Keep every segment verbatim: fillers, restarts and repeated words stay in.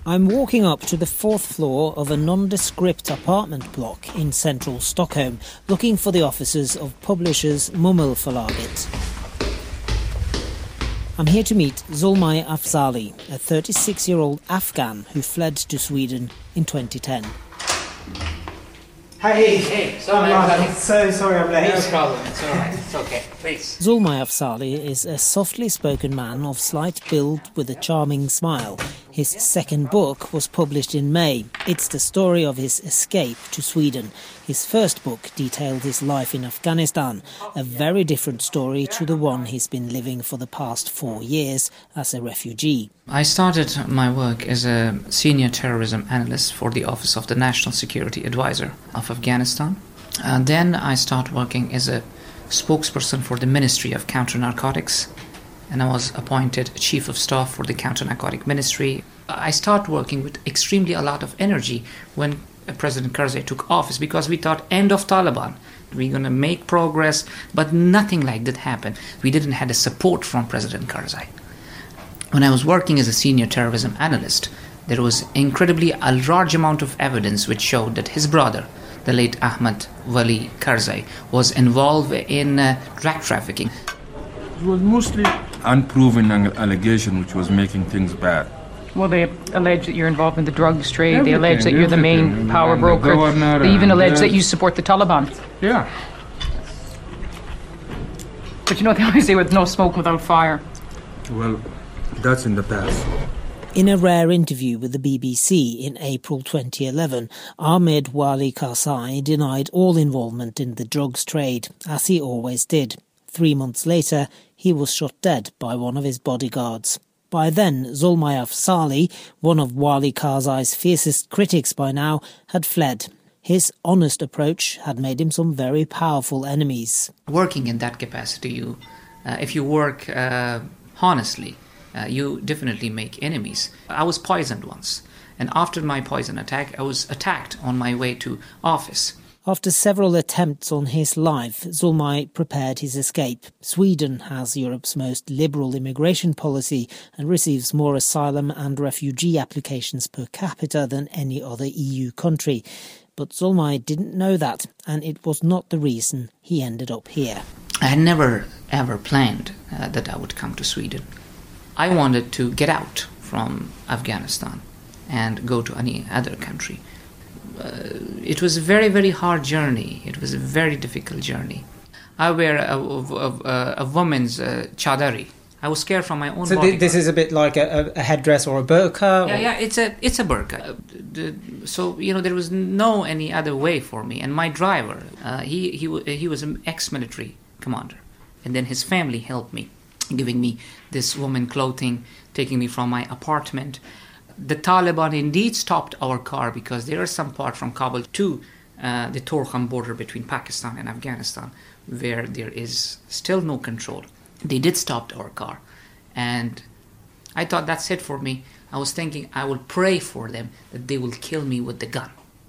I'm walking up to the fourth floor of a nondescript apartment block in central Stockholm, looking for the offices of publishers Mummelförlaget. I'm here to meet Zulmay Afzali, a thirty-six-year-old Afghan who fled to Sweden in twenty ten. Hey, hey, sorry, I'm so sorry I'm late. No problem, it's all right, it's okay, please. Zulmay Afzali is a softly spoken man of slight build with a charming smile. His second book was published in May. It's the story of his escape to Sweden. His first book detailed his life in Afghanistan, a very different story to the one he's been living for the past four years as a refugee. I started my work as a senior terrorism analyst for the Office of the National Security Advisor of Afghanistan. And then I started working as a spokesperson for the Ministry of Counter-Narcotics, and I was appointed Chief of Staff for the Counter-Narcotic Ministry. I started working with extremely a lot of energy when President Karzai took office, because we thought, end of Taliban, we're going to make progress, but nothing like that happened. We didn't have the support from President Karzai. When I was working as a senior terrorism analyst, there was incredibly a large amount of evidence which showed that his brother, the late Ahmad Wali Karzai, was involved in uh, drug trafficking. It was mostly unproven allegation which was making things bad. Well, they allege that you're involved in the drugs trade. Everything, they allege that you're the main everything. power And broker. the They even allege and that you support the Taliban. Yeah. But you know, they always say with no smoke without fire. Well, that's in the past. In a rare interview with the B B C in April twenty eleven, Ahmed Wali Karzai denied all involvement in the drugs trade, as he always did. Three months later, he was shot dead by one of his bodyguards. By then, Zulmay Afzali, one of Wali Karzai's fiercest critics by now, had fled. His honest approach had made him some very powerful enemies. Working in that capacity, you, uh, if you work uh, honestly, uh, you definitely make enemies. I was poisoned once, and after my poison attack, I was attacked on my way to office. After several attempts on his life, Zulmay prepared his escape. Sweden has Europe's most liberal immigration policy and receives more asylum and refugee applications per capita than any other E U country. But Zulmay didn't know that, and it was not the reason he ended up here. I had never ever planned uh, that I would come to Sweden. I wanted to get out from Afghanistan and go to any other country. Uh, it was a very, very hard journey. It was a very difficult journey. I wear a, a, a, a woman's uh, chadari. I was scared from my own so body. So this is a bit like a, a headdress or a burqa? Yeah, or? yeah, it's a it's a burqa. Uh, the, so, you know, there was no any other way for me. And my driver, uh, he, he, he was an ex-military commander. And then his family helped me, giving me this woman clothing, taking me from my apartment. The Taliban indeed stopped our car because there is some part from Kabul to uh, the Torkham border between Pakistan and Afghanistan where there is still no control. They did stop our car, and I thought that's it for me. I was thinking I will pray for them that they will kill me with the gun.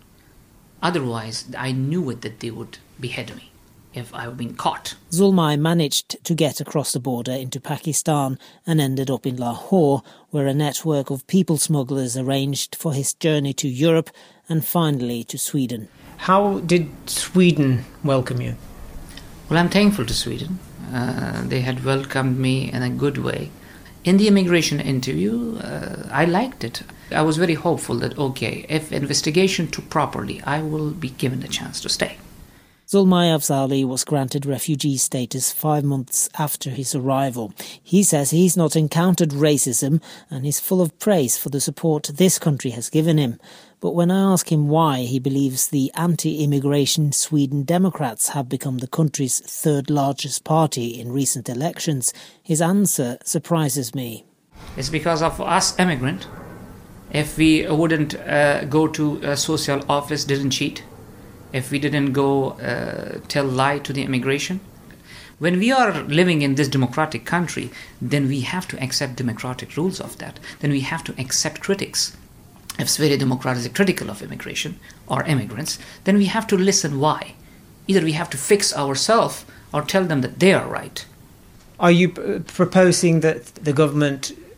Otherwise, I knew it that they would behead me if I've been caught. Zulmay managed to get across the border into Pakistan and ended up in Lahore, where a network of people smugglers arranged for his journey to Europe and finally to Sweden. How did Sweden welcome you? Well, I'm thankful to Sweden. Uh, they had welcomed me in a good way. In the immigration interview, uh, I liked it. I was very hopeful that, okay, if investigation took properly, I will be given a chance to stay. Zulmay Afzali was granted refugee status five months after his arrival. He says he's not encountered racism and is full of praise for the support this country has given him. But when I ask him why he believes the anti-immigration Sweden Democrats have become the country's third largest party in recent elections, his answer surprises me. It's because of us immigrant. If we wouldn't uh, go to a social office, didn't cheat, if we didn't go uh, tell lie to the immigration. When we are living in this democratic country, then we have to accept democratic rules of that. Then we have to accept critics. If Sverigedemokraterna is critical of immigration or immigrants, then we have to listen why. Either we have to fix ourselves or tell them that they are right. Are you p- proposing that the government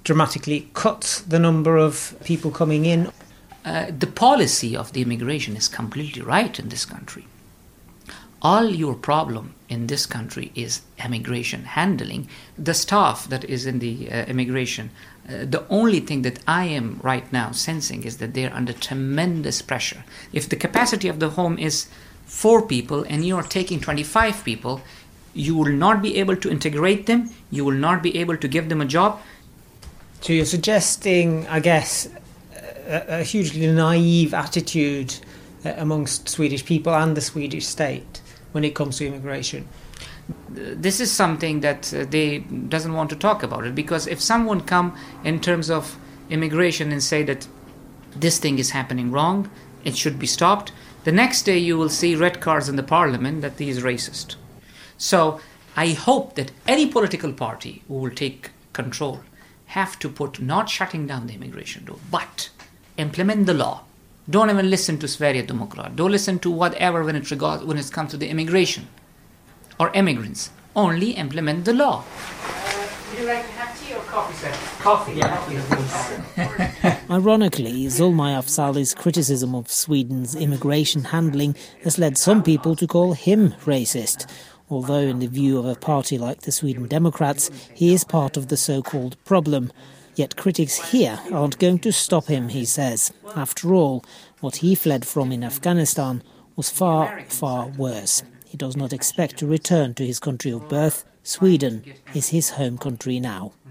dramatically cut the number of people coming in. Uh, the policy of the immigration is completely right in this country. All your problem in this country is immigration handling. The staff that is in the uh, immigration, uh, the only thing that I am right now sensing is that they're under tremendous pressure. If the capacity of the home is four people and you are taking twenty-five people, you will not be able to integrate them, you will not be able to give them a job. So you're suggesting, I guess, a, a hugely naive attitude uh, amongst Swedish people and the Swedish state when it comes to immigration. This is something that uh, they doesn't want to talk about it, because if someone come in terms of immigration and say that this thing is happening wrong, it should be stopped, the next day you will see red cards in the parliament that he is racist. So I hope that any political party who will take control have to put not shutting down the immigration door, but implement the law. Don't even listen to Sverigedemokrat. Don't listen to whatever when it regards when it comes to the immigration or immigrants. Only implement the law. Uh, would you like to have tea or coffee, sir? Coffee. Yeah. Ironically, Zulmay Afzali's criticism of Sweden's immigration handling has led some people to call him racist, although in the view of a party like the Sweden Democrats, he is part of the so-called problem. Yet critics here aren't going to stop him, he says. After all, what he fled from in Afghanistan was far, far worse. He does not expect to return to his country of birth. Sweden is his home country now.